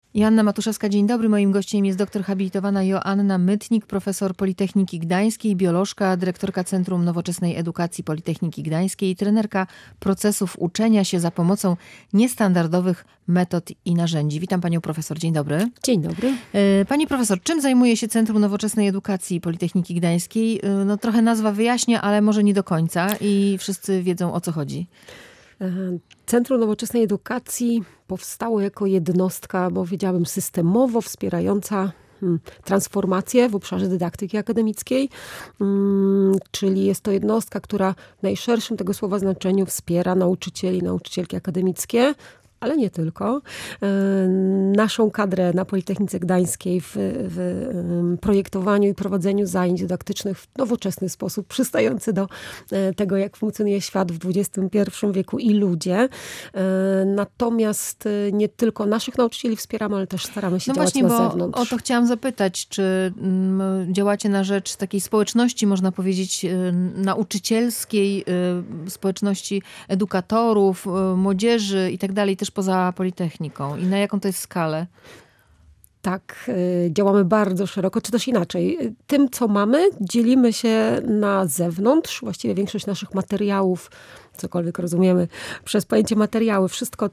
Joanna Matuszewska, dzień dobry. Moim gościem jest doktor habilitowana Joanna Mytnik, profesor Politechniki Gdańskiej, biolożka, dyrektorka Centrum Nowoczesnej Edukacji Politechniki Gdańskiej, trenerka procesów uczenia się za pomocą niestandardowych metod i narzędzi. Witam panią profesor. Dzień dobry. Dzień dobry. Pani profesor, czym zajmuje się Centrum Nowoczesnej Edukacji Politechniki Gdańskiej? No trochę nazwa wyjaśnia, ale może nie do końca i wszyscy wiedzą, o co chodzi. Centrum Nowoczesnej Edukacji powstało jako jednostka, powiedziałabym, systemowo wspierająca transformację w obszarze dydaktyki akademickiej, czyli jest to jednostka, która w najszerszym tego słowa znaczeniu wspiera nauczycieli i nauczycielki akademickie, ale nie tylko. Naszą kadrę na Politechnice Gdańskiej w projektowaniu i prowadzeniu zajęć dydaktycznych w nowoczesny sposób, przystający do tego, jak funkcjonuje świat w XXI wieku i ludzie. Natomiast nie tylko naszych nauczycieli wspieramy, ale też staramy się działać na zewnątrz. O to chciałam zapytać, czy działacie na rzecz takiej społeczności, można powiedzieć, nauczycielskiej, społeczności edukatorów, młodzieży i tak dalej, też poza Politechniką i na jaką to jest skalę? Tak, działamy bardzo szeroko, czy też inaczej. Tym, co mamy, dzielimy się na zewnątrz. Właściwie większość naszych materiałów, cokolwiek rozumiemy przez pojęcie materiały, wszystko,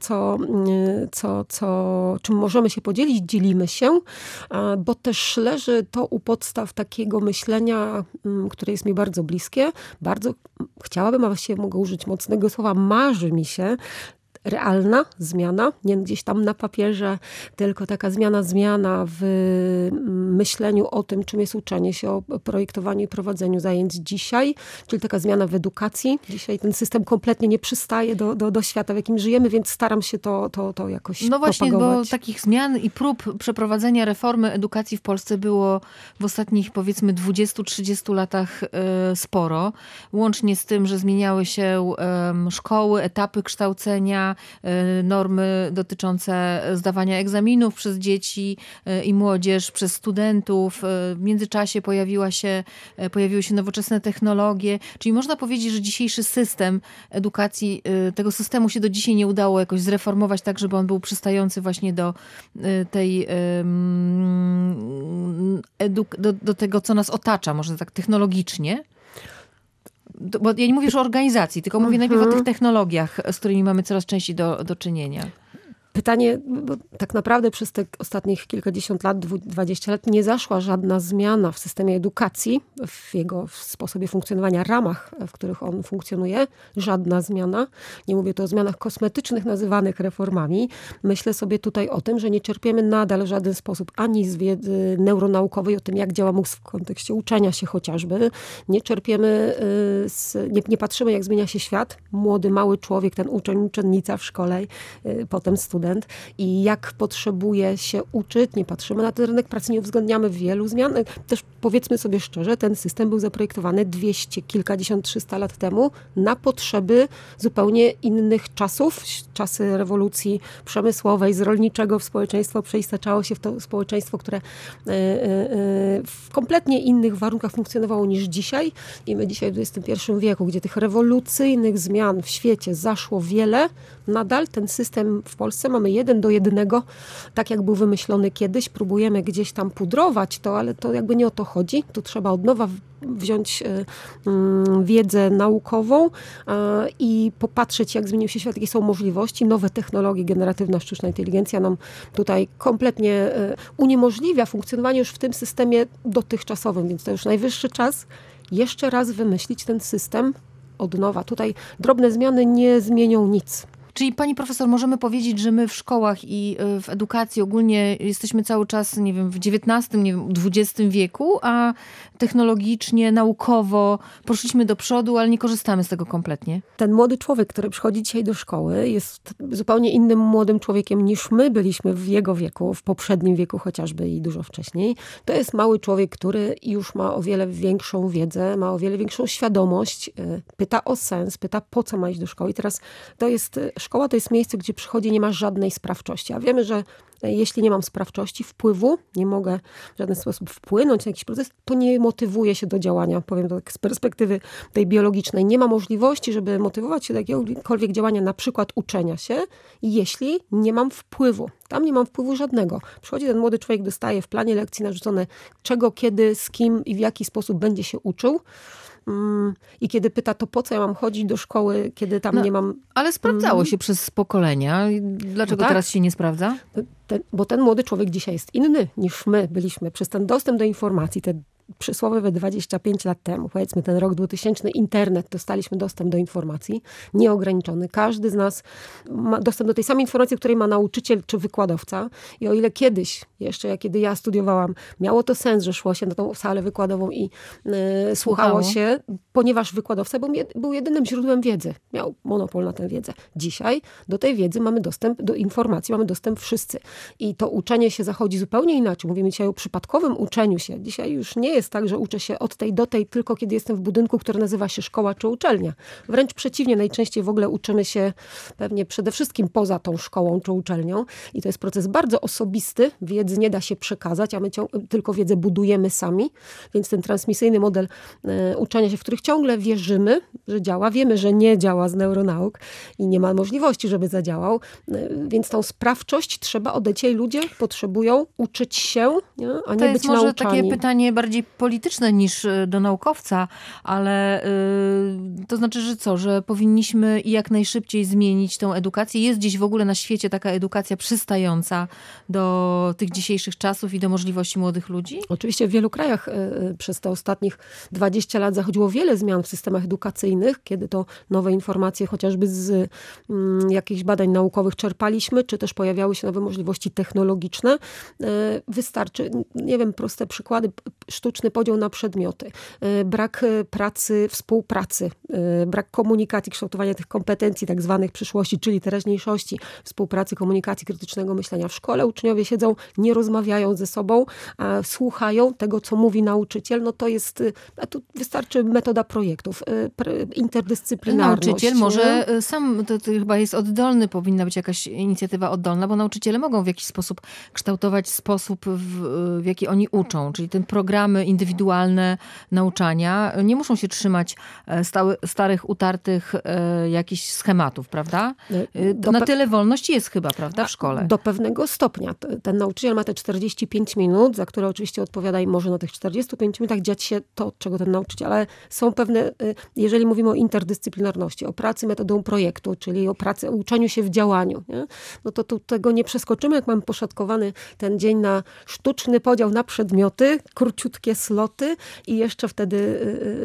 czym możemy się podzielić, dzielimy się, bo też leży to u podstaw takiego myślenia, które jest mi bardzo bliskie. Bardzo chciałabym, a właściwie mogę użyć mocnego słowa, marzy mi się, realna zmiana, nie gdzieś tam na papierze, tylko taka zmiana w myśleniu o tym, czym jest uczenie się, o projektowaniu i prowadzeniu zajęć dzisiaj, czyli taka zmiana w edukacji. Dzisiaj ten system kompletnie nie przystaje do świata, w jakim żyjemy, więc staram się to jakoś No właśnie, propagować. bo takich zmian i prób przeprowadzenia reformy edukacji w Polsce było w ostatnich, powiedzmy, 20-30 latach sporo. Łącznie z tym, że zmieniały się szkoły, etapy kształcenia, normy dotyczące zdawania egzaminów przez dzieci i młodzież, przez studentów. W międzyczasie pojawiły się nowoczesne technologie. Czyli można powiedzieć, że dzisiejszy system edukacji, tego systemu się do dzisiaj nie udało jakoś zreformować tak, żeby on był przystający właśnie do tej do tego, co nas otacza, może tak technologicznie. Bo ja nie mówię już o organizacji, tylko mówię najpierw o tych technologiach, z którymi mamy coraz częściej do czynienia. Pytanie, bo tak naprawdę przez te ostatnich kilkadziesiąt lat, 20 lat nie zaszła żadna zmiana w systemie edukacji, w jego sposobie funkcjonowania, ramach, w których on funkcjonuje. Żadna zmiana. Nie mówię tu o zmianach kosmetycznych nazywanych reformami. Myślę sobie tutaj o tym, że nie czerpiemy nadal w żaden sposób ani z wiedzy neuronaukowej o tym, jak działa mózg w kontekście uczenia się chociażby. Nie czerpiemy, nie patrzymy, jak zmienia się świat. Młody, mały człowiek, ten uczeń, uczennica w szkole, potem student. I jak potrzebuje się uczyć, nie patrzymy na ten rynek pracy, nie uwzględniamy wielu zmian. Też powiedzmy sobie szczerze, ten system był zaprojektowany 200, kilkadziesiąt, 300 lat temu na potrzeby zupełnie innych czasów. Czasy rewolucji przemysłowej, z rolniczego w społeczeństwo przeistaczało się w to społeczeństwo, które w kompletnie innych warunkach funkcjonowało niż dzisiaj. I my dzisiaj w XXI wieku, gdzie tych rewolucyjnych zmian w świecie zaszło wiele, nadal ten system w Polsce mamy 1 do 1, tak jak był wymyślony kiedyś. Próbujemy gdzieś tam pudrować to, ale to jakby nie o to chodzi. Tu trzeba od nowa wziąć wiedzę naukową i popatrzeć, jak zmienił się świat, jakie są możliwości. Nowe technologie, generatywna sztuczna inteligencja nam tutaj kompletnie uniemożliwia funkcjonowanie już w tym systemie dotychczasowym, więc to już najwyższy czas jeszcze raz wymyślić ten system od nowa. Tutaj drobne zmiany nie zmienią nic. Czyli pani profesor, możemy powiedzieć, że my w szkołach i w edukacji ogólnie jesteśmy cały czas, nie wiem, w XIX, nie wiem, XX wieku, a technologicznie, naukowo poszliśmy do przodu, ale nie korzystamy z tego kompletnie. Ten młody człowiek, który przychodzi dzisiaj do szkoły, jest zupełnie innym młodym człowiekiem niż my byliśmy w jego wieku, w poprzednim wieku chociażby i dużo wcześniej. To jest mały człowiek, który już ma o wiele większą wiedzę, ma o wiele większą świadomość, pyta o sens, pyta, po co ma iść do szkoły. I teraz to jest szkoła to jest miejsce, gdzie przychodzi, nie ma żadnej sprawczości. A wiemy, że jeśli nie mam sprawczości, wpływu, nie mogę w żaden sposób wpłynąć na jakiś proces, to nie motywuję się do działania. Powiem to tak z perspektywy tej biologicznej. Nie ma możliwości, żeby motywować się do jakiegokolwiek działania, na przykład uczenia się, jeśli nie mam wpływu. Tam nie mam wpływu żadnego. Przychodzi ten młody człowiek, dostaje w planie lekcji narzucone czego, kiedy, z kim i w jaki sposób będzie się uczył. I kiedy pyta, to po co ja mam chodzić do szkoły, kiedy tam nie mam... Ale sprawdzało się przez pokolenia. Dlaczego teraz się nie sprawdza? Bo ten młody człowiek dzisiaj jest inny niż my byliśmy. Przez ten dostęp do informacji, te przysłowiowe 25 lat temu, powiedzmy ten rok 2000, internet, dostaliśmy dostęp do informacji nieograniczony. Każdy z nas ma dostęp do tej samej informacji, której ma nauczyciel czy wykładowca. I o ile kiedyś, jeszcze kiedy ja studiowałam, miało to sens, że szło się na tą salę wykładową i słuchało się, ponieważ wykładowca był jedynym źródłem wiedzy. Miał monopol na tę wiedzę. Dzisiaj do tej wiedzy mamy dostęp, do informacji mamy dostęp wszyscy. I to uczenie się zachodzi zupełnie inaczej. Mówimy dzisiaj o przypadkowym uczeniu się. Dzisiaj już nie jest tak, że uczę się od tej do tej tylko kiedy jestem w budynku, który nazywa się szkoła czy uczelnia. Wręcz przeciwnie, najczęściej w ogóle uczymy się pewnie przede wszystkim poza tą szkołą czy uczelnią. I to jest proces bardzo osobisty. Wiedzy nie da się przekazać, a my tylko wiedzę budujemy sami. Więc ten transmisyjny model uczenia się, w których ciągle wierzymy, że działa. Wiemy, że nie działa z neuronauk i nie ma możliwości, żeby zadziałał. Więc tą sprawczość trzeba oddać. Jej ludzie potrzebują uczyć się, nie? A nie być nauczani. To jest może takie pytanie bardziej polityczne niż do naukowca, ale to znaczy, że co? Że powinniśmy jak najszybciej zmienić tą edukację? Jest gdzieś w ogóle na świecie taka edukacja przystająca do tych dzisiejszych czasów i do możliwości młodych ludzi? Oczywiście w wielu krajach przez te ostatnich 20 lat zachodziło wiele zmian w systemach edukacyjnych, kiedy to nowe informacje chociażby z jakichś badań naukowych czerpaliśmy, czy też pojawiały się nowe możliwości technologiczne. Wystarczy, nie wiem, proste przykłady, sztuczny podział na przedmioty, brak pracy, współpracy, brak komunikacji, kształtowania tych kompetencji tak zwanych przyszłości, czyli teraźniejszości, współpracy, komunikacji, krytycznego myślenia. W szkole uczniowie siedzą, nie rozmawiają ze sobą, a słuchają tego, co mówi nauczyciel. No to jest, a tu wystarczy metoda projektów, interdyscyplinarność. Nauczyciel może sam, to chyba jest oddolny, powinna być jakaś inicjatywa oddolna, bo nauczyciele mogą w jakiś sposób kształtować sposób, w jaki oni uczą, czyli te programy indywidualne nauczania nie muszą się trzymać starych, utartych jakichś schematów, prawda? Na tyle wolności jest chyba, prawda, w szkole? Do pewnego stopnia. Ten nauczyciel ma te 45 minut, za które oczywiście odpowiada i może na tych 45 minutach dziać się to, czego ten nauczyciel, ale są pewne, jeżeli mówimy o interdyscyplinarności, o pracy metodą projektu, czyli o pracy, o uczeniu się w działaniu, nie? No to tu tego nie przeskoczymy, jak mamy poszatkowany ten dzień na sztuczny podział na przedmioty, króciutkie sloty i jeszcze wtedy...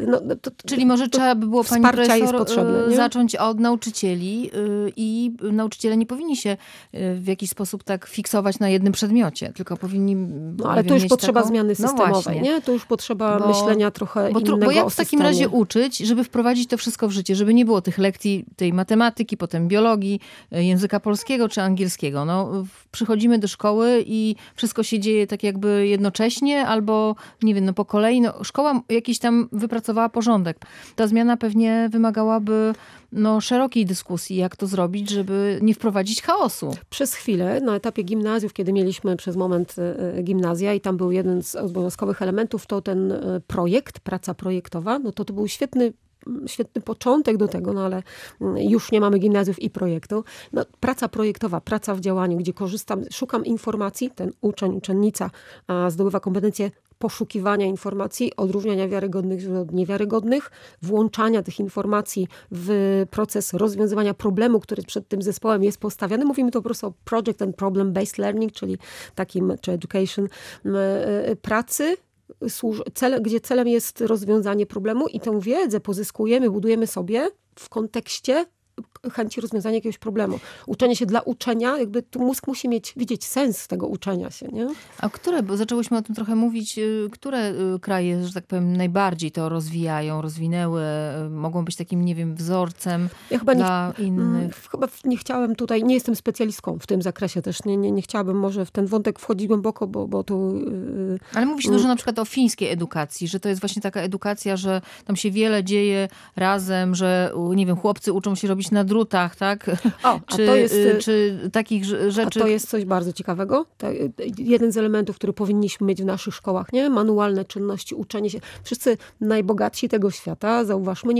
Czyli może trzeba by było, pani profesor, jest potrzebne, zacząć od nauczycieli i nauczyciele nie powinni się w jakiś sposób tak fiksować na jednym przedmiocie, tylko powinni... ale tu już potrzeba zmiany systemowej, nie? Tu już potrzeba myślenia trochę innego bo jak o w takim razie uczyć, żeby wprowadzić to wszystko w życie, żeby nie było tych lekcji tej matematyki, potem biologii, języka polskiego czy angielskiego. No, przychodzimy do szkoły i wszystko się dzieje tak jakby jednocześnie albo, nie wiem, po kolei. No, szkoła jakiś tam wypracowała porządek. Ta zmiana pewnie wymagałaby szerokiej dyskusji, jak to zrobić, żeby nie wprowadzić chaosu. Przez chwilę, na etapie gimnazjów, kiedy mieliśmy przez moment gimnazja i tam był jeden z obowiązkowych elementów, to ten projekt, praca projektowa, no to był świetny początek do tego, no ale już nie mamy gimnazjów i projektu. No, praca projektowa, praca w działaniu, gdzie korzystam, szukam informacji, ten uczeń, uczennica zdobywa kompetencje poszukiwania informacji, odróżniania wiarygodnych od niewiarygodnych, włączania tych informacji w proces rozwiązywania problemu, który przed tym zespołem jest postawiony. Mówimy to po prostu o project and problem-based learning, czyli takim, czy education, pracy, gdzie celem jest rozwiązanie problemu i tę wiedzę pozyskujemy, budujemy sobie w kontekście chęci rozwiązania jakiegoś problemu. Uczenie się dla uczenia, jakby tu mózg musi widzieć sens tego uczenia się, nie? A bo zaczęłyśmy o tym trochę mówić, które kraje, że tak powiem, najbardziej to rozwinęły, mogą być takim, nie wiem, wzorcem dla innych? Chyba nie chciałem tutaj, nie jestem specjalistką w tym zakresie też, nie chciałabym może w ten wątek wchodzić głęboko, bo tu... Ale mówi się dużo na przykład o fińskiej edukacji, że to jest właśnie taka edukacja, że tam się wiele dzieje razem, że, nie wiem, chłopcy uczą się robić robić na drutach, tak? Czy takich rzeczy. A to jest coś bardzo ciekawego. Jeden z elementów, który powinniśmy mieć w naszych szkołach, nie? Manualne czynności, uczenie się. Wszyscy najbogatsi tego świata, zauważmy,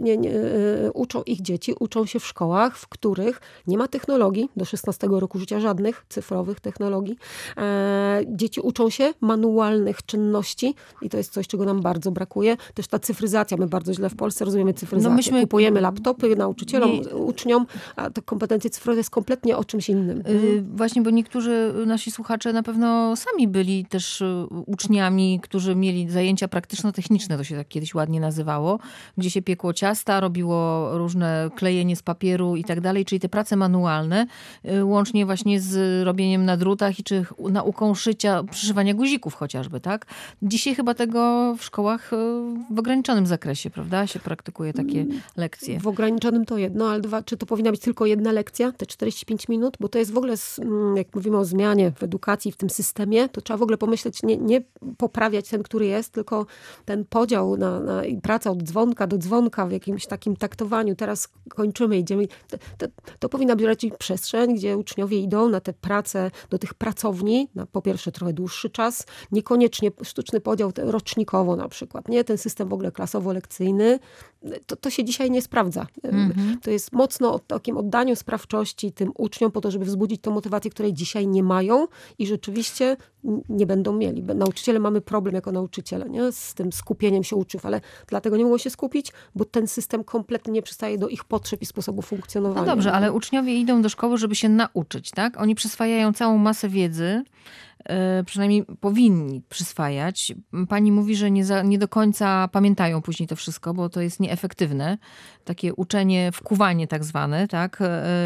uczą ich dzieci, uczą się w szkołach, w których nie ma technologii, do 16 roku życia żadnych cyfrowych technologii. Dzieci uczą się manualnych czynności i to jest coś, czego nam bardzo brakuje. Też ta cyfryzacja, my bardzo źle w Polsce rozumiemy cyfryzację. Kupujemy laptopy nauczycielom, uczniom, a te kompetencje cyfrowe jest kompletnie o czymś innym. Właśnie, bo niektórzy nasi słuchacze na pewno sami byli też uczniami, którzy mieli zajęcia praktyczno-techniczne, to się tak kiedyś ładnie nazywało, gdzie się piekło ciasta, robiło różne klejenie z papieru i tak dalej, czyli te prace manualne, łącznie właśnie z robieniem na drutach czy nauką szycia, przyszywania guzików chociażby, tak? Dzisiaj chyba tego w szkołach w ograniczonym zakresie, prawda, się praktykuje takie lekcje. W ograniczonym to jedno, ale dwa, czy to powinna być tylko jedna lekcja, te 45 minut? Bo to jest w ogóle, jak mówimy o zmianie w edukacji, w tym systemie, to trzeba w ogóle pomyśleć, nie poprawiać ten, który jest, tylko ten podział na praca od dzwonka do dzwonka w jakimś takim taktowaniu. Teraz kończymy, idziemy. To powinna być raczej przestrzeń, gdzie uczniowie idą na te prace, do tych pracowni, na po pierwsze trochę dłuższy czas, niekoniecznie sztuczny podział rocznikowo na przykład, nie? Ten system w ogóle klasowo-lekcyjny, to się dzisiaj nie sprawdza. To jest mocno o takim oddaniu sprawczości tym uczniom po to, żeby wzbudzić tą motywację, której dzisiaj nie mają i rzeczywiście nie będą mieli. Nauczyciele mamy problem jako nauczyciele, nie? Z tym skupieniem się uczniów, ale dlatego nie mogą się skupić, bo ten system kompletnie nie przystaje do ich potrzeb i sposobu funkcjonowania. No dobrze, ale uczniowie idą do szkoły, żeby się nauczyć, tak? Oni przyswajają całą masę wiedzy, przynajmniej powinni przyswajać. Pani mówi, że nie do końca pamiętają później to wszystko, bo to jest nieefektywne. Takie uczenie, wkuwanie tak zwane, tak?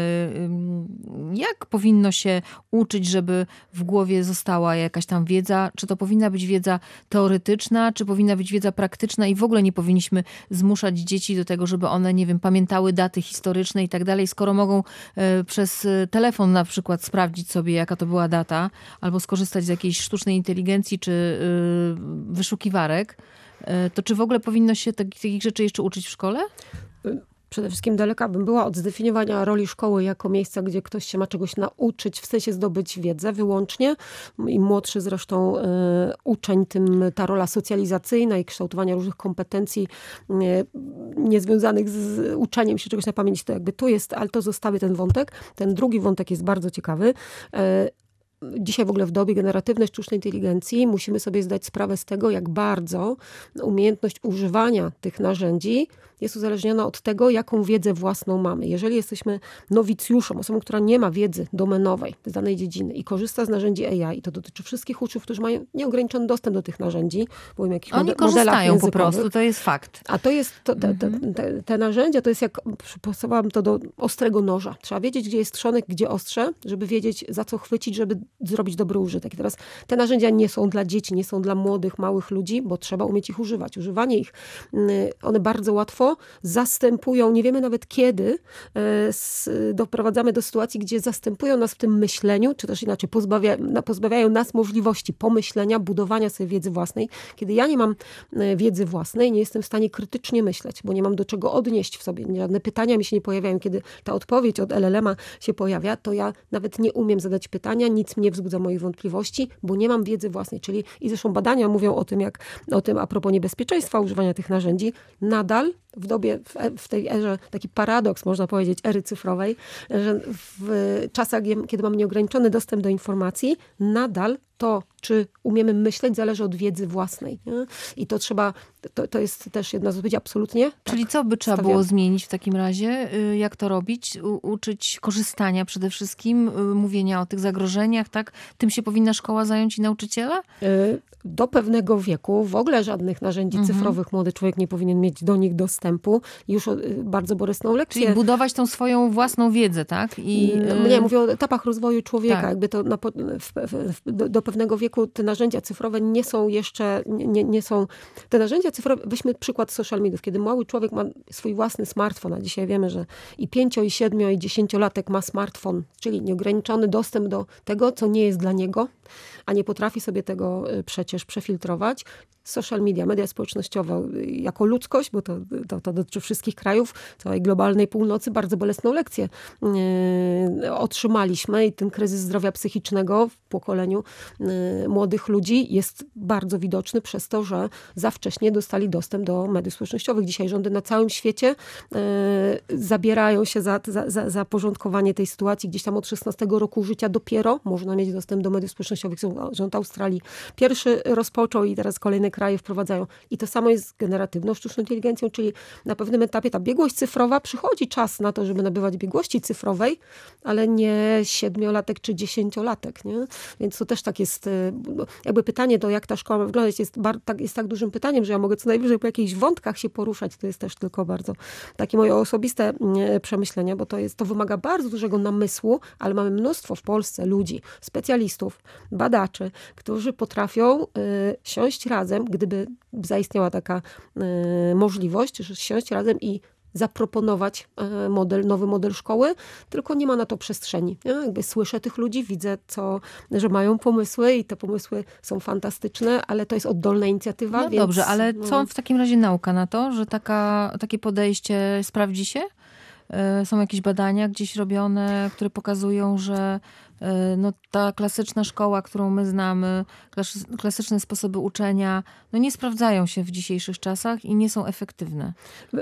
Jak powinno się uczyć, żeby w głowie została jakaś tam wiedza? Czy to powinna być wiedza teoretyczna, czy powinna być wiedza praktyczna i w ogóle nie powinniśmy zmuszać dzieci do tego, żeby one, nie wiem, pamiętały daty historyczne i tak dalej, skoro mogą przez telefon na przykład sprawdzić sobie, jaka to była data, albo skorzystać z jakiejś sztucznej inteligencji czy wyszukiwarek, to czy w ogóle powinno się takich rzeczy jeszcze uczyć w szkole? Przede wszystkim daleka bym była od zdefiniowania roli szkoły jako miejsca, gdzie ktoś się ma czegoś nauczyć, w sensie zdobyć wiedzę wyłącznie. Im młodszy zresztą uczeń, tym ta rola socjalizacyjna i kształtowania różnych kompetencji niezwiązanych z uczeniem się czegoś na pamięć, to jakby tu jest, ale to zostawię ten wątek. Ten drugi wątek jest bardzo ciekawy. Dzisiaj w ogóle w dobie generatywnej sztucznej inteligencji musimy sobie zdać sprawę z tego, jak bardzo umiejętność używania tych narzędzi jest uzależniona od tego, jaką wiedzę własną mamy. Jeżeli jesteśmy nowicjuszem, osobą, która nie ma wiedzy domenowej z danej dziedziny i korzysta z narzędzi AI, to dotyczy wszystkich uczniów, którzy mają nieograniczony dostęp do tych narzędzi, bo jakiś Oni korzystają po prostu, to jest fakt. A to jest, te narzędzia to jest jak, przypisałam to do ostrego noża. Trzeba wiedzieć, gdzie jest trzonek, gdzie ostrze, żeby wiedzieć, za co chwycić, żeby zrobić dobry użytek. I teraz te narzędzia nie są dla dzieci, nie są dla młodych, małych ludzi, bo trzeba umieć ich używać. Używanie ich, one bardzo łatwo zastępują, nie wiemy nawet kiedy, doprowadzamy do sytuacji, gdzie zastępują nas w tym myśleniu, czy też inaczej, pozbawiają nas możliwości pomyślenia, budowania sobie wiedzy własnej. Kiedy ja nie mam wiedzy własnej, nie jestem w stanie krytycznie myśleć, bo nie mam do czego odnieść w sobie. Żadne pytania mi się nie pojawiają. Kiedy ta odpowiedź od LLM-a się pojawia, to ja nawet nie umiem zadać pytania, nic nie wzbudza moich wątpliwości, bo nie mam wiedzy własnej. Czyli i zresztą badania mówią o tym a propos niebezpieczeństwa używania tych narzędzi, nadal w dobie, w tej erze, taki paradoks, można powiedzieć, ery cyfrowej, że w czasach, kiedy mamy nieograniczony dostęp do informacji, nadal to, czy umiemy myśleć, zależy od wiedzy własnej. Nie? I to trzeba, to jest też jedna z odpowiedzi absolutnie. Czyli co by trzeba było zmienić w takim razie? Jak to robić? Uczyć korzystania przede wszystkim, mówienia o tych zagrożeniach, tak? Tym się powinna szkoła zająć i nauczyciele? Do pewnego wieku w ogóle żadnych narzędzi cyfrowych młody człowiek nie powinien mieć do nich dostępu. Już bardzo bolesną lekcję. Czyli budować tą swoją własną wiedzę, tak? Nie, mówię o etapach rozwoju człowieka. Tak. Jakby to do pewnego wieku te narzędzia cyfrowe nie są jeszcze, nie są... Te narzędzia cyfrowe, weźmy przykład social mediów. Kiedy mały człowiek ma swój własny smartfon, a dzisiaj wiemy, że i 5, i 7, i 10-latek ma smartfon, czyli nieograniczony dostęp do tego, co nie jest dla niego, a nie potrafi sobie tego przecież przefiltrować, social media, media społecznościowe jako ludzkość, bo to dotyczy wszystkich krajów, całej globalnej północy, bardzo bolesną lekcję otrzymaliśmy i ten kryzys zdrowia psychicznego w pokoleniu młodych ludzi jest bardzo widoczny przez to, że za wcześnie dostali dostęp do mediów społecznościowych. Dzisiaj rządy na całym świecie zabierają się za porządkowanie tej sytuacji. Gdzieś tam od 16 roku życia dopiero można mieć dostęp do mediów społecznościowych. Rząd Australii pierwszy rozpoczął i teraz kolejne kraje wprowadzają. I to samo jest z generatywną sztuczną inteligencją, czyli na pewnym etapie ta biegłość cyfrowa, przychodzi czas na to, żeby nabywać biegłości cyfrowej, ale nie 7-latek czy 10-latek, nie? Więc to też tak jest, jakby pytanie to, jak ta szkoła ma wyglądać, jest tak dużym pytaniem, że ja mogę co najwyżej po jakichś wątkach się poruszać. To jest też tylko bardzo takie moje osobiste przemyślenia, bo to wymaga bardzo dużego namysłu, ale mamy mnóstwo w Polsce ludzi, specjalistów, badaczy, którzy potrafią siąść razem, gdyby zaistniała taka możliwość, że siąść razem i zaproponować nowy model szkoły, tylko nie ma na to przestrzeni. Ja jakby słyszę tych ludzi, widzę, że mają pomysły i te pomysły są fantastyczne, ale to jest oddolna inicjatywa. No więc, dobrze, ale co w takim razie nauka na to, że takie podejście sprawdzi się? Są jakieś badania gdzieś robione, które pokazują, że ta klasyczna szkoła, którą my znamy, klasyczne sposoby uczenia, nie sprawdzają się w dzisiejszych czasach i nie są efektywne.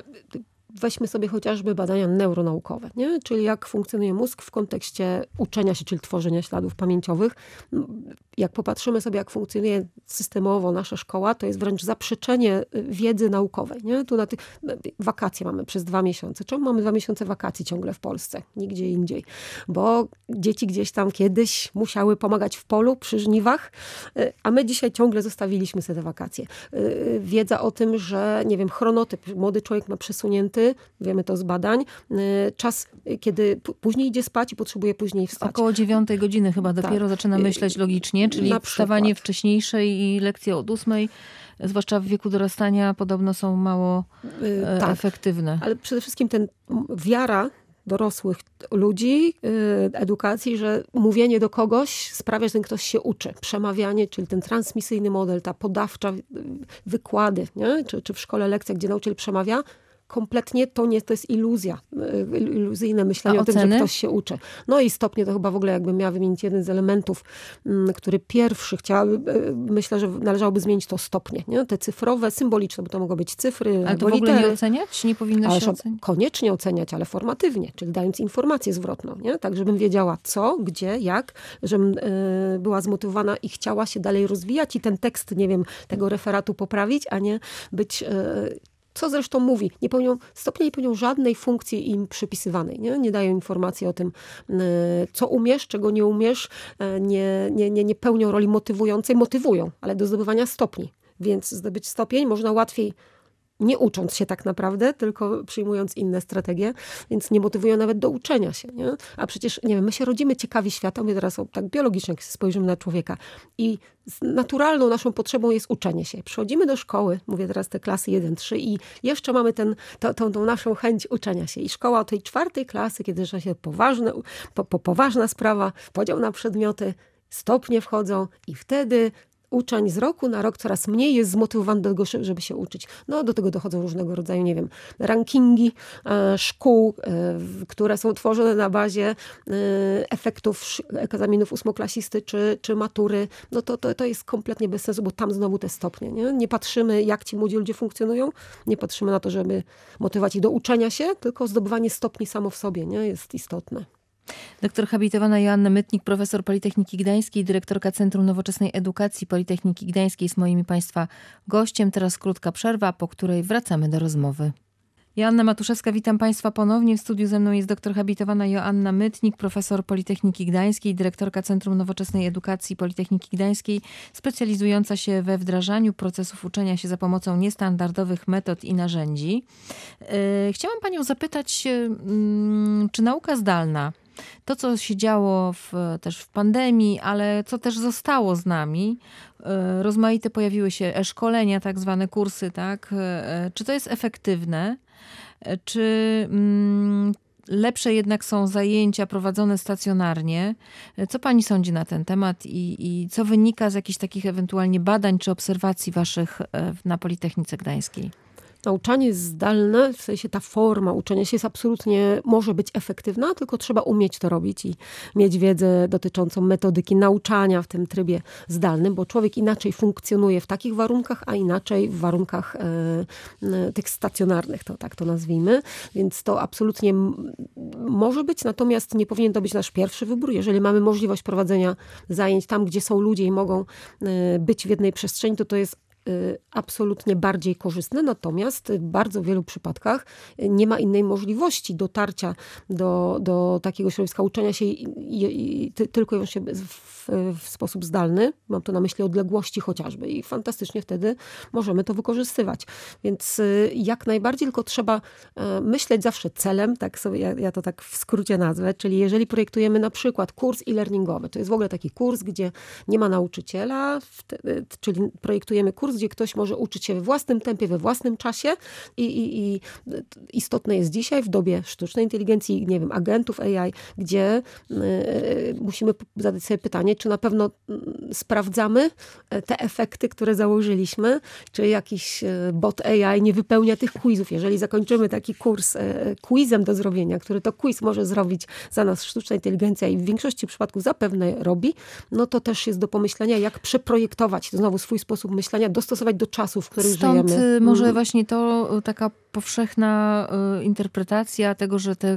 Weźmy sobie chociażby badania neuronaukowe, nie? Czyli jak funkcjonuje mózg w kontekście uczenia się, czyli tworzenia śladów pamięciowych. Jak popatrzymy sobie, jak funkcjonuje systemowo nasza szkoła, to jest wręcz zaprzeczenie wiedzy naukowej. Nie? Tu wakacje mamy przez 2 miesiące. Czemu mamy 2 miesiące wakacji ciągle w Polsce? Nigdzie indziej. Bo dzieci gdzieś tam kiedyś musiały pomagać w polu przy żniwach, a my dzisiaj ciągle zostawiliśmy sobie te wakacje. Wiedza o tym, że chronotyp, młody człowiek ma przesunięty, wiemy to z badań, czas, kiedy później idzie spać i potrzebuje później wstać. Około 9 godziny chyba dopiero zaczyna myśleć logicznie, czyli wstawanie wcześniejsze i lekcje od 8, zwłaszcza w wieku dorastania, podobno są mało efektywne. Ale przede wszystkim wiara dorosłych ludzi, edukacji, że mówienie do kogoś sprawia, że ten ktoś się uczy. Przemawianie, czyli ten transmisyjny model, ta podawcza wykłady, nie? Czy w szkole lekcja, gdzie nauczyciel przemawia, kompletnie to jest iluzja. Iluzyjne myślenie o tym, że ktoś się uczy. No i stopnie to chyba w ogóle jakbym miała wymienić jeden z elementów, który pierwszy myślę, że należałoby zmienić to stopnie. Nie? Te cyfrowe, symboliczne, bo to mogą być cyfry, ale to w ogóle nie oceniać? Nie powinno się oceniać? Koniecznie oceniać, ale formatywnie, czyli dając informację zwrotną. Nie? Tak, żebym wiedziała co, gdzie, jak, żebym była zmotywowana i chciała się dalej rozwijać i ten tekst, tego referatu poprawić, a nie być... Co zresztą mówi, stopnie nie pełnią żadnej funkcji im przypisywanej. Nie dają informacji o tym, co umiesz, czego nie umiesz, nie pełnią roli motywującej. Motywują, ale do zdobywania stopni. Więc zdobyć stopień można łatwiej nie ucząc się tak naprawdę, tylko przyjmując inne strategie, więc nie motywują nawet do uczenia się. Nie? A przecież, my się rodzimy ciekawi świata, mówię teraz tak biologicznie, jak spojrzymy na człowieka. I naturalną naszą potrzebą jest uczenie się. Przychodzimy do szkoły, mówię teraz te klasy 1-3 i jeszcze mamy tą naszą chęć uczenia się. I szkoła od tej 4. klasy, kiedy zaczyna się poważna sprawa, podział na przedmioty, stopnie wchodzą i wtedy uczeń z roku na rok coraz mniej jest zmotywowany do tego, żeby się uczyć. Do tego dochodzą różnego rodzaju, rankingi szkół, które są tworzone na bazie efektów egzaminów 8-klasisty czy matury. To jest kompletnie bez sensu, bo tam znowu te stopnie. Nie patrzymy, jak ci młodzi ludzie funkcjonują. Nie patrzymy na to, żeby motywować ich do uczenia się, tylko zdobywanie stopni samo w sobie jest istotne. Doktor habilitowana Joanna Mytnik, profesor Politechniki Gdańskiej, dyrektorka Centrum Nowoczesnej Edukacji Politechniki Gdańskiej jest moim i Państwa gościem. Teraz krótka przerwa, po której wracamy do rozmowy. Joanna Matuszewska, witam Państwa ponownie. W studiu ze mną jest doktor habilitowana Joanna Mytnik, profesor Politechniki Gdańskiej, dyrektorka Centrum Nowoczesnej Edukacji Politechniki Gdańskiej, specjalizująca się we wdrażaniu procesów uczenia się za pomocą niestandardowych metod i narzędzi. Chciałam Panią zapytać, czy nauka zdalna, to co się działo też w pandemii, ale co też zostało z nami, rozmaite pojawiły się e-szkolenia, tak zwane kursy, tak? Czy to jest efektywne? Czy lepsze jednak są zajęcia prowadzone stacjonarnie. Co pani sądzi na ten temat i co wynika z jakichś takich ewentualnie badań czy obserwacji waszych na Politechnice Gdańskiej? Nauczanie zdalne, w sensie ta forma uczenia się jest absolutnie, może być efektywna, tylko trzeba umieć to robić i mieć wiedzę dotyczącą metodyki nauczania w tym trybie zdalnym, bo człowiek inaczej funkcjonuje w takich warunkach, a inaczej w warunkach tych stacjonarnych, to tak to nazwijmy. Więc to absolutnie może być, natomiast nie powinien to być nasz pierwszy wybór. Jeżeli mamy możliwość prowadzenia zajęć tam, gdzie są ludzie i mogą być w jednej przestrzeni, to jest absolutnie bardziej korzystne, natomiast w bardzo wielu przypadkach nie ma innej możliwości dotarcia do takiego środowiska uczenia się tylko i wyłącznie w sposób zdalny. Mam tu na myśli odległości chociażby i fantastycznie wtedy możemy to wykorzystywać. Więc jak najbardziej, tylko trzeba myśleć zawsze celem, tak sobie ja to tak w skrócie nazwę, czyli jeżeli projektujemy na przykład kurs e-learningowy, to jest w ogóle taki kurs, gdzie nie ma nauczyciela, czyli projektujemy kurs, gdzie ktoś może uczyć się we własnym tempie, we własnym czasie i istotne jest dzisiaj w dobie sztucznej inteligencji, nie wiem, agentów AI, gdzie musimy zadać sobie pytanie, czy na pewno sprawdzamy te efekty, które założyliśmy, czy jakiś bot AI nie wypełnia tych quizów. Jeżeli zakończymy taki kurs quizem do zrobienia, który to quiz może zrobić za nas sztuczna inteligencja i w większości przypadków zapewne robi, no to też jest do pomyślenia, jak przeprojektować znowu swój sposób myślenia, dostosować do czasów, w których Stąd żyjemy. może właśnie to taka powszechna interpretacja tego, że te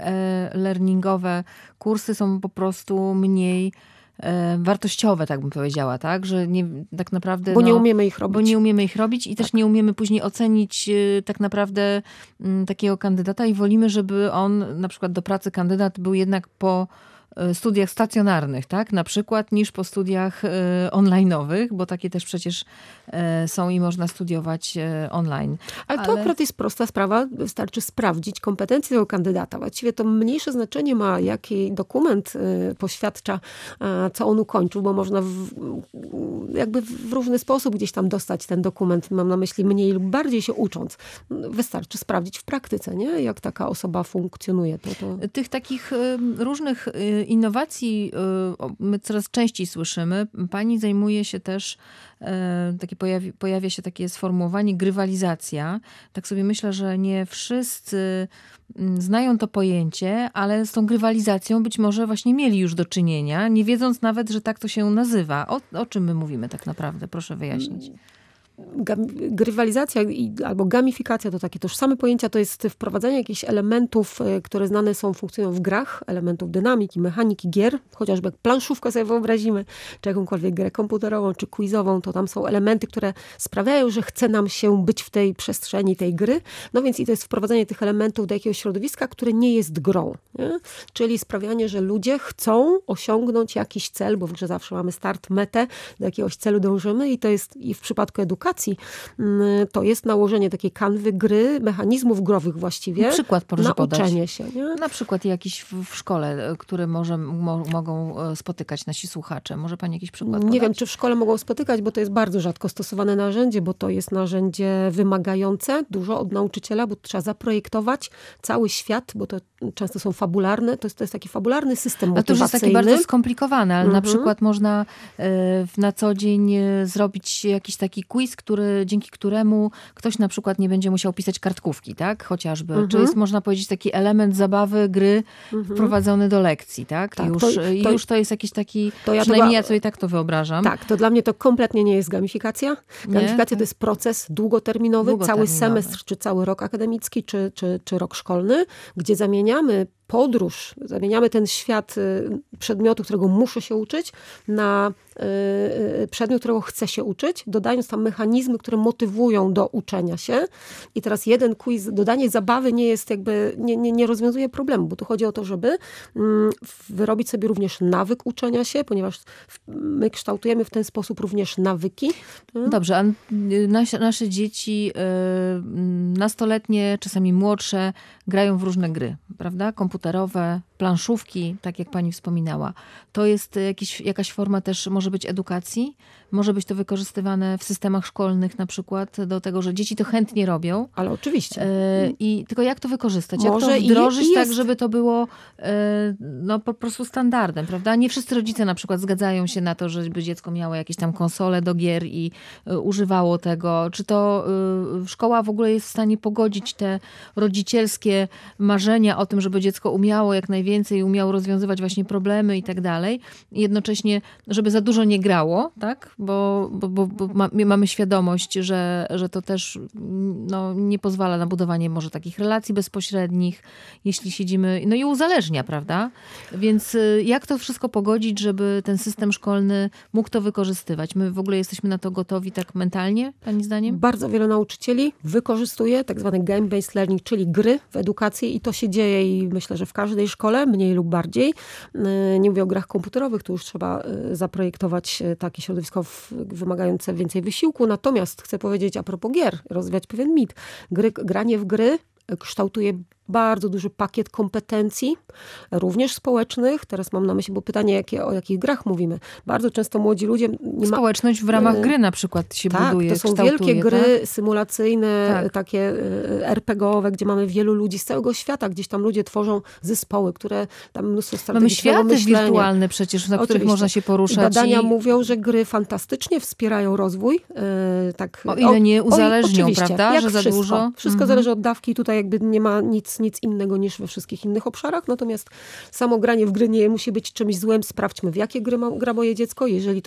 learningowe kursy są po prostu mniej wartościowe, tak bym powiedziała, tak? Że nie, tak naprawdę... Bo nie umiemy ich robić. Bo nie umiemy ich robić i też nie umiemy później ocenić tak naprawdę takiego kandydata i wolimy, żeby on, na przykład do pracy kandydat był jednak po studiach stacjonarnych, tak? Na przykład, niż po studiach online'owych, bo takie też przecież są i można studiować online. Ale to akurat jest prosta sprawa. Wystarczy sprawdzić kompetencje tego kandydata. Właściwie to mniejsze znaczenie ma, jaki dokument poświadcza, co on ukończył, bo można jakby w różny sposób gdzieś tam dostać ten dokument. Mam na myśli mniej lub bardziej się ucząc. Wystarczy sprawdzić w praktyce, nie? Jak taka osoba funkcjonuje. Tych takich różnych innowacji my coraz częściej słyszymy. Pani zajmuje się też, pojawia się takie sformułowanie grywalizacja. Tak sobie myślę, że nie wszyscy znają to pojęcie, ale z tą grywalizacją być może właśnie mieli już do czynienia, nie wiedząc nawet, że tak to się nazywa. O czym my mówimy tak naprawdę? Proszę wyjaśnić. Grywalizacja albo gamifikacja to takie tożsame pojęcia, to jest wprowadzanie jakichś elementów, które znane funkcjonują w grach, elementów dynamiki, mechaniki gier, chociażby jak planszówkę sobie wyobrazimy, czy jakąkolwiek grę komputerową, czy quizową, to tam są elementy, które sprawiają, że chce nam się być w tej przestrzeni tej gry. No więc i to jest wprowadzanie tych elementów do jakiegoś środowiska, które nie jest grą. Nie? Czyli sprawianie, że ludzie chcą osiągnąć jakiś cel, bo w grze zawsze mamy start, metę, do jakiegoś celu dążymy i to jest i w przypadku edukacji to jest nałożenie takiej kanwy gry, mechanizmów growych właściwie. Przykład proszę na podać. Uczenie się. Nie? Na przykład jakiś w szkole, które mogą spotykać nasi słuchacze. Może pani jakiś przykład podać? Nie wiem, czy w szkole mogą spotykać, bo to jest bardzo rzadko stosowane narzędzie, bo to jest narzędzie wymagające dużo od nauczyciela, bo trzeba zaprojektować cały świat, bo to często są fabularne. To jest taki fabularny system motywacyjny. To już jest taki bardzo skomplikowany, ale na przykład można na co dzień zrobić jakiś taki quiz, dzięki któremu ktoś na przykład nie będzie musiał pisać kartkówki, tak? Chociażby. Czy jest, można powiedzieć, taki element zabawy, gry wprowadzony do lekcji, tak? Tak, już to jest jakiś taki, przynajmniej ja sobie tak to wyobrażam. Tak, to dla mnie to kompletnie nie jest gamifikacja. Gamifikacja to jest proces długoterminowy, cały semestr, czy cały rok akademicki, czy rok szkolny, gdzie zamieniamy ten świat przedmiotu, którego muszę się uczyć, na przedmiot, którego chcę się uczyć, dodając tam mechanizmy, które motywują do uczenia się. I teraz jeden quiz, dodanie zabawy nie jest nie rozwiązuje problemu, bo tu chodzi o to, żeby wyrobić sobie również nawyk uczenia się, ponieważ my kształtujemy w ten sposób również nawyki. Dobrze, a nasze dzieci nastoletnie, czasami młodsze, grają w różne gry, prawda? Komputerowe, planszówki, tak jak pani wspominała, to jest jakaś forma też może być edukacji? Może być to wykorzystywane w systemach szkolnych na przykład do tego, że dzieci to chętnie robią. Ale oczywiście. I tylko jak to wykorzystać? Może jak to wdrożyć i tak, jest. żeby to było no, po prostu standardem, prawda? Nie wszyscy rodzice na przykład zgadzają się na to, żeby dziecko miało jakieś tam konsole do gier i używało tego. Czy to szkoła w ogóle jest w stanie pogodzić te rodzicielskie marzenia o tym, żeby dziecko umiało jak najwięcej, umiało rozwiązywać właśnie problemy i tak dalej. I jednocześnie, żeby za dużo nie grało, tak? Bo mamy świadomość, że to też no, nie pozwala na budowanie może takich relacji bezpośrednich, jeśli siedzimy, no i uzależnia, prawda? Więc jak to wszystko pogodzić, żeby ten system szkolny mógł to wykorzystywać? My w ogóle jesteśmy na to gotowi tak mentalnie, pani zdaniem? Bardzo wiele nauczycieli wykorzystuje tak zwany game-based learning, czyli gry w edukacji i to się dzieje i myślę, że w każdej szkole, mniej lub bardziej. Nie mówię o grach komputerowych, tu już trzeba zaprojektować takie środowisko wymagające więcej wysiłku. Natomiast chcę powiedzieć a propos gier, rozwiać pewien mit. Granie w gry kształtuje bardzo duży pakiet kompetencji, również społecznych. Teraz mam na myśli, bo pytanie, o jakich grach mówimy. Bardzo często młodzi ludzie... Społeczność w ramach gry na przykład się buduje, to są kształtuje, wielkie gry tak? symulacyjne, takie RPG-owe, gdzie mamy wielu ludzi z całego świata. Gdzieś tam ludzie tworzą zespoły, które tam mnóstwo strategicznego Mamy światy myślenia. wirtualne przecież, na których można się poruszać. I badania mówią, że gry fantastycznie wspierają rozwój. O ile nie uzależnią, prawda? Jak że za dużo. Wszystko zależy od dawki. Tutaj jakby nie ma nic innego niż we wszystkich innych obszarach. Natomiast samo granie w gry nie musi być czymś złym. Sprawdźmy, w jakie gry gra moje dziecko.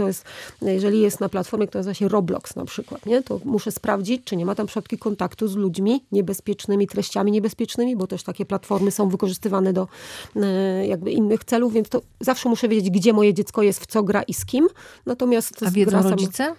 Jeżeli jest na platformie, która nazywa się Roblox na przykład, nie? To muszę sprawdzić, czy nie ma tam przypadki kontaktu z ludźmi niebezpiecznymi, treściami niebezpiecznymi, bo też takie platformy są wykorzystywane do jakby innych celów, więc to zawsze muszę wiedzieć, gdzie moje dziecko jest, w co gra i z kim. Natomiast a wiedzą rodzice?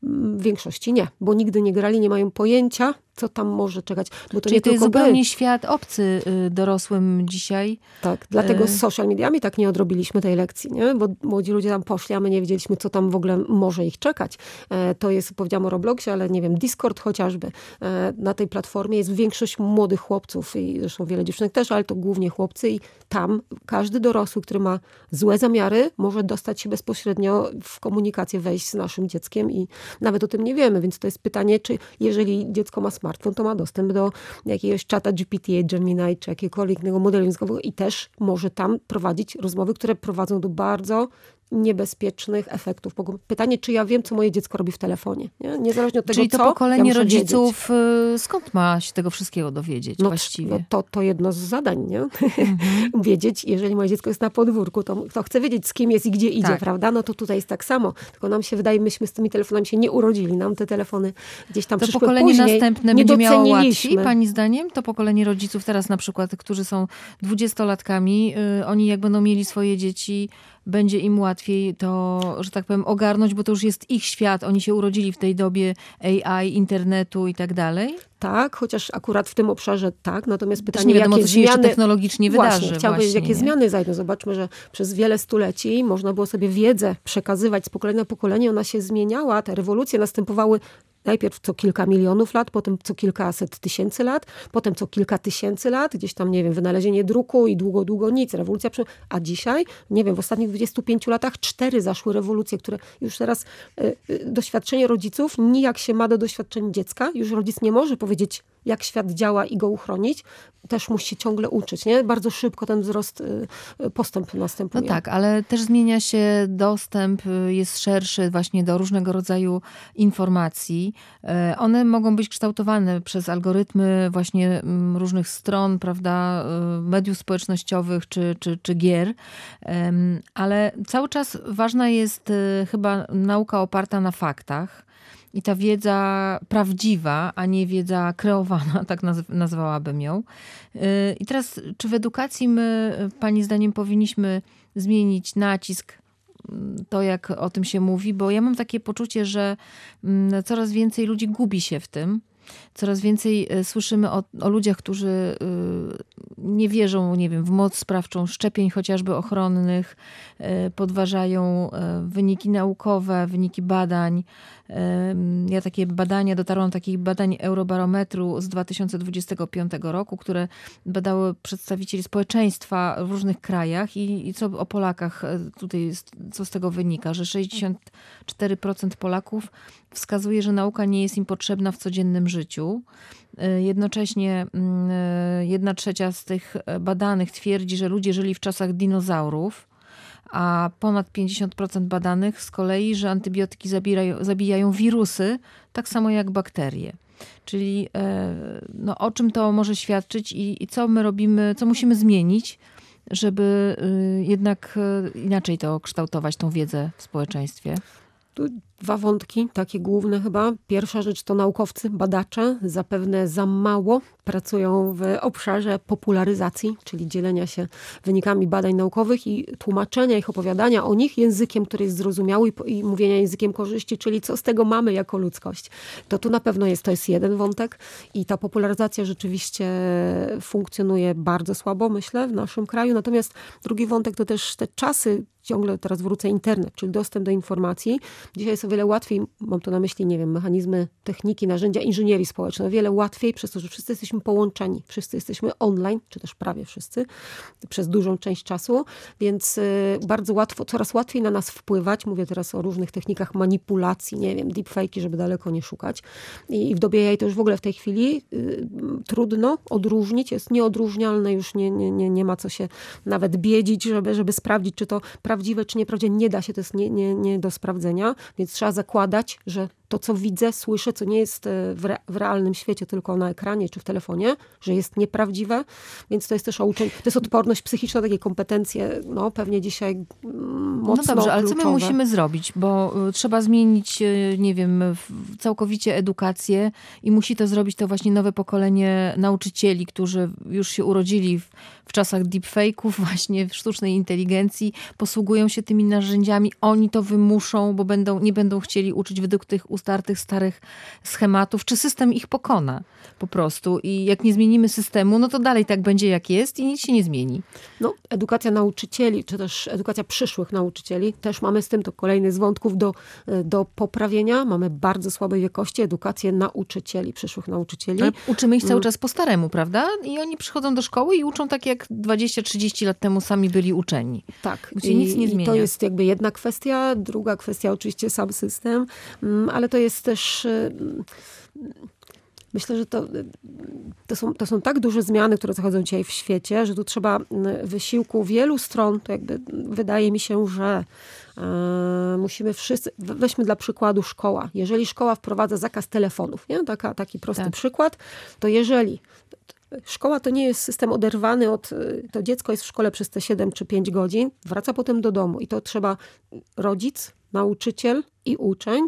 W większości nie, bo nigdy nie grali, nie mają pojęcia, co tam może czekać. Bo to Czyli nie to jest tylko zupełnie świat obcy dorosłym dzisiaj. Tak, dlatego z social mediami tak nie odrobiliśmy tej lekcji, nie? Bo młodzi ludzie tam poszli, a my nie wiedzieliśmy, co tam w ogóle może ich czekać. To jest, powiedziałam o Robloxie, ale nie wiem, Discord chociażby. Na tej platformie jest większość młodych chłopców i zresztą wiele dziewczynek też, ale to głównie chłopcy i tam każdy dorosły, który ma złe zamiary, może dostać się bezpośrednio w komunikację, wejść z naszym dzieckiem i nawet o tym nie wiemy, więc to jest pytanie, czy jeżeli dziecko ma smartfon, to ma dostęp do jakiegoś czata GPT, Gemini, czy jakiegokolwiek innego modelu językowego i też może tam prowadzić rozmowy, które prowadzą do bardzo niebezpiecznych efektów. Pytanie, czy ja wiem, co moje dziecko robi w telefonie. Nie? Niezależnie od tego, czyli to co, pokolenie ja rodziców, skąd ma się tego wszystkiego dowiedzieć właściwie? To jedno z zadań, nie? Wiedzieć, jeżeli moje dziecko jest na podwórku, to chce wiedzieć, z kim jest i gdzie idzie, prawda? No to tutaj jest tak samo. Tylko nam się wydaje, myśmy z tymi telefonami się nie urodzili. Nam te telefony gdzieś tam przyszły później. To pokolenie następne będzie miało łatwiej, pani zdaniem? To pokolenie rodziców teraz na przykład, którzy są 20-latkami, oni jak będą mieli swoje dzieci, będzie im łatwiej to, że tak powiem, ogarnąć, bo to już jest ich świat. Oni się urodzili w tej dobie AI, internetu i tak dalej. Tak, chociaż akurat w tym obszarze tak. Natomiast pytanie, nie wiadomo, jakie co się jeszcze technologicznie wydarzy. Chciałam powiedzieć, jakie zmiany zajdą. Zobaczmy, że przez wiele stuleci można było sobie wiedzę przekazywać z pokolenia na pokolenie. Ona się zmieniała. Te rewolucje następowały najpierw co kilka milionów lat, potem co kilkaset tysięcy lat, potem co kilka tysięcy lat, gdzieś tam, nie wiem, wynalezienie druku i długo nic, rewolucja. A dzisiaj, nie wiem, w ostatnich 25 latach 4 zaszły rewolucje, które już teraz doświadczenie rodziców nijak się ma do doświadczeń dziecka. Już rodzic nie może powiedzieć, jak świat działa i go uchronić. Też musi się ciągle uczyć, nie? Bardzo szybko ten wzrost, postęp następuje. No tak, ale też zmienia się dostęp, jest szerszy właśnie do różnego rodzaju informacji. One mogą być kształtowane przez algorytmy właśnie różnych stron, prawda, mediów społecznościowych czy gier. Ale cały czas ważna jest chyba nauka oparta na faktach. I ta wiedza prawdziwa, a nie wiedza kreowana, tak nazwałabym ją. I teraz, czy w edukacji my, pani zdaniem, powinniśmy zmienić nacisk, to jak o tym się mówi? Bo ja mam takie poczucie, że coraz więcej ludzi gubi się w tym. Coraz więcej słyszymy o ludziach, którzy nie wierzą, nie wiem, w moc sprawczą szczepień chociażby ochronnych, podważają wyniki naukowe, wyniki badań. Ja dotarłam do takich badań Eurobarometru z 2025 roku, które badały przedstawicieli społeczeństwa w różnych krajach i co o Polakach tutaj, co z tego wynika, że 64% Polaków wskazuje, że nauka nie jest im potrzebna w codziennym życiu. Jednocześnie 1/3 z tych badanych twierdzi, że ludzie żyli w czasach dinozaurów, a ponad 50% badanych z kolei, że antybiotyki zabijają wirusy, tak samo jak bakterie. Czyli o czym to może świadczyć i co my robimy, co musimy zmienić, żeby jednak inaczej to kształtować, tą wiedzę w społeczeństwie? Tu 2 wątki, takie główne chyba. Pierwsza rzecz to naukowcy, badacze. Zapewne za mało pracują w obszarze popularyzacji, czyli dzielenia się wynikami badań naukowych i tłumaczenia ich, opowiadania o nich językiem, który jest zrozumiały i mówienia językiem korzyści, czyli co z tego mamy jako ludzkość. To tu na pewno to jest jeden wątek i ta popularyzacja rzeczywiście funkcjonuje bardzo słabo, myślę, w naszym kraju. Natomiast drugi wątek to też te czasy, ciągle teraz wrócę internet, czyli dostęp do informacji. Dzisiaj jest o wiele łatwiej, mam tu na myśli, nie wiem, mechanizmy, techniki, narzędzia inżynierii społecznej. O wiele łatwiej przez to, że wszyscy jesteśmy połączeni, wszyscy jesteśmy online, czy też prawie wszyscy, przez dużą część czasu, więc bardzo łatwo, coraz łatwiej na nas wpływać. Mówię teraz o różnych technikach manipulacji, nie wiem, deepfake'i, żeby daleko nie szukać. I w dobie AI to już w ogóle w tej chwili trudno odróżnić, jest nieodróżnialne, już nie ma co się nawet biedzić, żeby sprawdzić, czy to prawdziwe, czy nieprawdziwe. Nie da się, to jest nie do sprawdzenia, więc trzeba zakładać, że to, co widzę, słyszę, co nie jest w realnym świecie, tylko na ekranie czy w telefonie, że jest nieprawdziwe, więc to jest też uczeń, to jest odporność psychiczna, takie kompetencje, pewnie dzisiaj mocno No dobrze, ale kluczowe. co my musimy zrobić? Bo trzeba zmienić, nie wiem, całkowicie edukację i musi to zrobić to właśnie nowe pokolenie nauczycieli, którzy już się urodzili w czasach deepfake'ów, właśnie w sztucznej inteligencji, posługują się tymi narzędziami, oni to wymuszą, bo nie będą chcieli uczyć według tych ustartych, starych schematów, czy system ich pokona po prostu. I jak nie zmienimy systemu, no to dalej tak będzie jak jest i nic się nie zmieni. No, edukacja nauczycieli, czy też edukacja przyszłych nauczycieli, też mamy z tym, to kolejny z wątków do poprawienia. Mamy bardzo słabej jakości edukację nauczycieli, przyszłych nauczycieli. Ale uczymy ich cały czas po staremu, prawda? I oni przychodzą do szkoły i uczą tak jak 20-30 lat temu sami byli uczeni. Tak. Gdzie nic nie zmienia. I to jest jakby jedna kwestia. Druga kwestia oczywiście sam system, ale to jest też... Myślę, że to są tak duże zmiany, które zachodzą dzisiaj w świecie, że tu trzeba wysiłku wielu stron. To jakby wydaje mi się, że musimy wszyscy... Weźmy dla przykładu szkoła. Jeżeli szkoła wprowadza zakaz telefonów, nie? Taki prosty przykład, to jeżeli... Szkoła to nie jest system oderwany to dziecko jest w szkole przez te 7 czy 5 godzin, wraca potem do domu i to trzeba rodzic, nauczyciel i uczeń.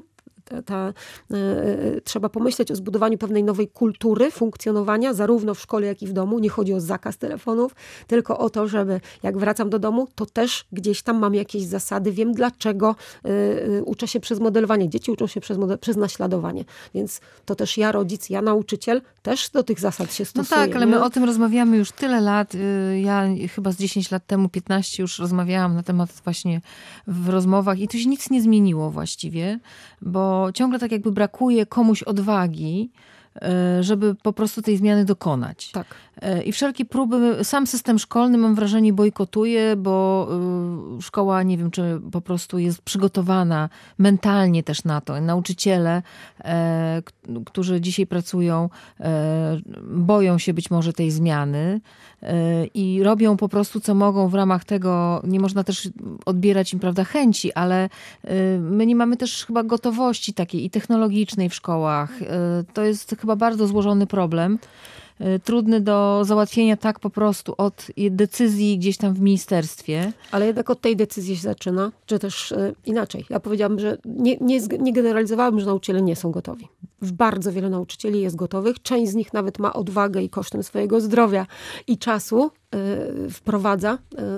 Trzeba pomyśleć o zbudowaniu pewnej nowej kultury funkcjonowania, zarówno w szkole, jak i w domu. Nie chodzi o zakaz telefonów, tylko o to, żeby jak wracam do domu, to też gdzieś tam mam jakieś zasady, wiem dlaczego uczę się przez modelowanie. Dzieci uczą się przez naśladowanie. Więc to też ja, rodzic, ja, nauczyciel, też do tych zasad się stosuję. No tak, ale my o tym rozmawiamy już tyle lat. Ja chyba z 10 lat temu, 15 już rozmawiałam na temat właśnie w rozmowach i to się nic nie zmieniło właściwie, bo ciągle tak jakby brakuje komuś odwagi, żeby po prostu tej zmiany dokonać. Tak. I wszelkie próby, sam system szkolny mam wrażenie bojkotuje, bo szkoła nie wiem, czy po prostu jest przygotowana mentalnie też na to. Nauczyciele, którzy dzisiaj pracują, boją się być może tej zmiany i robią po prostu co mogą w ramach tego. Nie można też odbierać im, prawda, chęci, ale my nie mamy też chyba gotowości takiej i technologicznej w szkołach. To jest chyba bardzo złożony problem. Trudny do załatwienia tak po prostu od decyzji gdzieś tam w ministerstwie. Ale jednak od tej decyzji się zaczyna, czy też inaczej. Ja powiedziałabym, że nie generalizowałabym, że nauczyciele nie są gotowi. Bardzo wiele nauczycieli jest gotowych. Część z nich nawet ma odwagę i kosztem swojego zdrowia i czasu wprowadza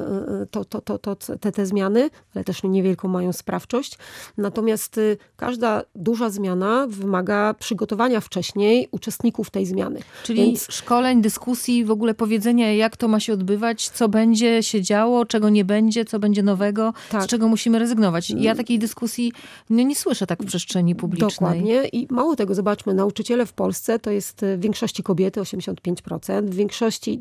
te zmiany, ale też niewielką mają sprawczość. Natomiast każda duża zmiana wymaga przygotowania wcześniej uczestników tej zmiany. Czyli szkoleń, dyskusji, w ogóle powiedzenia, jak to ma się odbywać, co będzie się działo, czego nie będzie, co będzie nowego, z czego musimy rezygnować. Ja takiej dyskusji nie słyszę tak w przestrzeni publicznej. Dokładnie. I mało tego, zobaczmy, nauczyciele w Polsce to jest w większości kobiety, 85%, w większości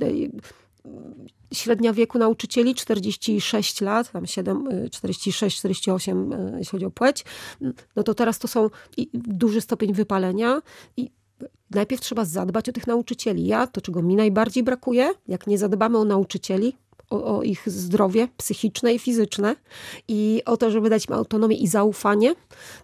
średnia wieku nauczycieli 46 lat, tam 46, 48, jeśli chodzi o płeć, no to teraz to są duży stopień wypalenia i najpierw trzeba zadbać o tych nauczycieli. To czego mi najbardziej brakuje, jak nie zadbamy o nauczycieli, o ich zdrowie psychiczne i fizyczne i o to, żeby dać im autonomię i zaufanie,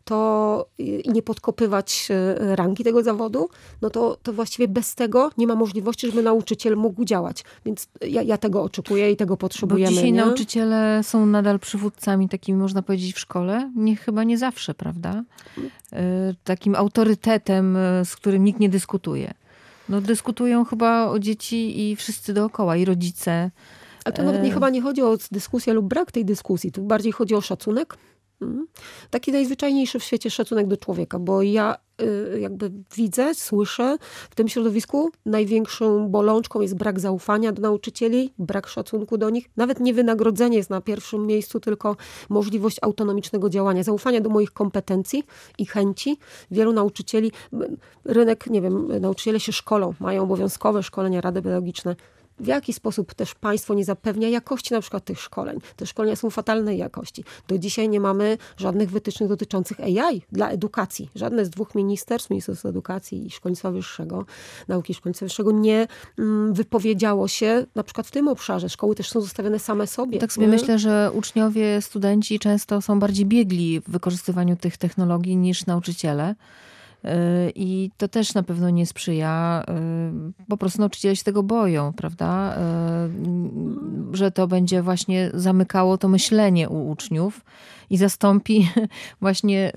i nie podkopywać rangi tego zawodu, no to właściwie bez tego nie ma możliwości, żeby nauczyciel mógł działać. Więc ja tego oczekuję i tego potrzebujemy. Bo dzisiaj nauczyciele są nadal przywódcami takimi, można powiedzieć, w szkole? Chyba nie zawsze, prawda? Takim autorytetem, z którym nikt nie dyskutuje. No dyskutują chyba o dzieci i wszyscy dookoła, i rodzice. Ale to nawet chyba nie chodzi o dyskusję lub brak tej dyskusji. Tu bardziej chodzi o szacunek. Taki najzwyczajniejszy w świecie szacunek do człowieka, bo ja jakby widzę, słyszę w tym środowisku największą bolączką jest brak zaufania do nauczycieli, brak szacunku do nich. Nawet nie wynagrodzenie jest na pierwszym miejscu, tylko możliwość autonomicznego działania, zaufania do moich kompetencji i chęci. Wielu nauczycieli, rynek, nie wiem, nauczyciele się szkolą, mają obowiązkowe szkolenia, rady pedagogiczne. W jaki sposób też państwo nie zapewnia jakości na przykład tych szkoleń. Te szkolenia są fatalnej jakości. Do dzisiaj nie mamy żadnych wytycznych dotyczących AI dla edukacji. Żadne z dwóch ministerstw, Ministerstwo Edukacji i Szkolnictwa Wyższego, Nauki i Szkolnictwa Wyższego nie wypowiedziało się na przykład w tym obszarze. Szkoły też są zostawione same sobie. Tak sobie myślę, że uczniowie, studenci często są bardziej biegli w wykorzystywaniu tych technologii niż nauczyciele. I to też na pewno nie sprzyja. Po prostu nauczyciele się tego boją, prawda? Że to będzie właśnie zamykało to myślenie u uczniów i zastąpi właśnie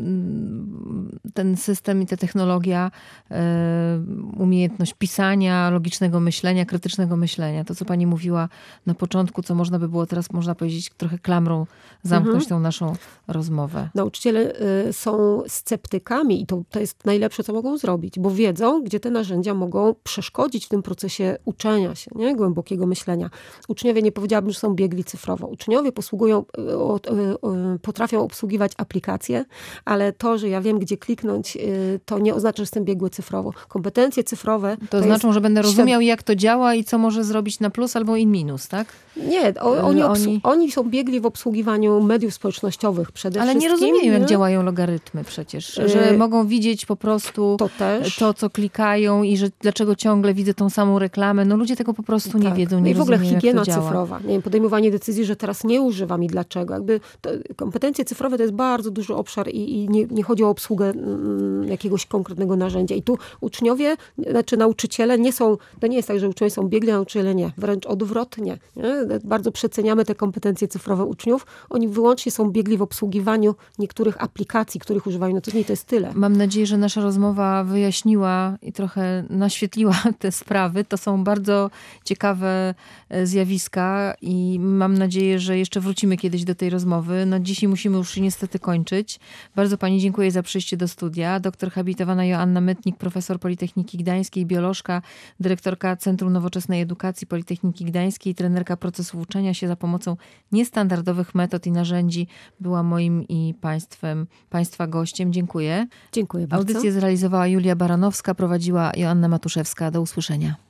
ten system i ta technologia umiejętność pisania, logicznego myślenia, krytycznego myślenia. To, co pani mówiła na początku, co można by było teraz, można powiedzieć, trochę klamrą zamknąć tą naszą rozmowę. Nauczyciele są sceptykami i to jest najlepsze, co mogą zrobić, bo wiedzą, gdzie te narzędzia mogą przeszkodzić w tym procesie uczenia się, nie? Głębokiego myślenia. Uczniowie, nie powiedziałabym, że są biegli cyfrowo. Uczniowie potrafią obsługiwać aplikacje, ale to, że ja wiem, gdzie kliknąć, to nie oznacza, że jestem biegły cyfrowo. Kompetencje cyfrowe... To znaczą, że będę rozumiał, jak to działa i co może zrobić na plus albo in minus, tak? Nie, oni są biegli w obsługiwaniu mediów społecznościowych przede wszystkim. Ale nie rozumieją, jak działają logarytmy przecież. Że mogą widzieć po prostu to, co klikają i że dlaczego ciągle widzę tą samą reklamę. No ludzie tego po prostu nie wiedzą, nie rozumieją, i w ogóle higiena jak to działa. cyfrowa. Nie wiem, podejmowanie decyzji, że teraz nie używam i dlaczego. Kompetencje cyfrowe to jest bardzo duży obszar i nie chodzi o obsługę jakiegoś konkretnego narzędzia. I tu uczniowie, znaczy nauczyciele nie są, to nie jest tak, że uczniowie są biegli, a nauczyciele nie. Wręcz odwrotnie. Nie? Bardzo przeceniamy te kompetencje cyfrowe uczniów. Oni wyłącznie są biegli w obsługiwaniu niektórych aplikacji, których używają na co dzień. To jest tyle. Mam nadzieję, że nasza rozmowa wyjaśniła i trochę naświetliła te sprawy. To są bardzo ciekawe zjawiska i mam nadzieję, że jeszcze wrócimy kiedyś do tej rozmowy. No dzisiaj musimy już niestety kończyć. Bardzo pani dziękuję za przyjście do studia. Doktor habilitowana Joanna Mytnik, profesor Politechniki Gdańskiej, biolożka, dyrektorka Centrum Nowoczesnej Edukacji Politechniki Gdańskiej, trenerka procesów uczenia się za pomocą niestandardowych metod i narzędzi była moim i państwa gościem. Dziękuję. Dziękuję bardzo. Audycję zrealizowała Julia Baranowska, prowadziła Joanna Matuszewska. Do usłyszenia.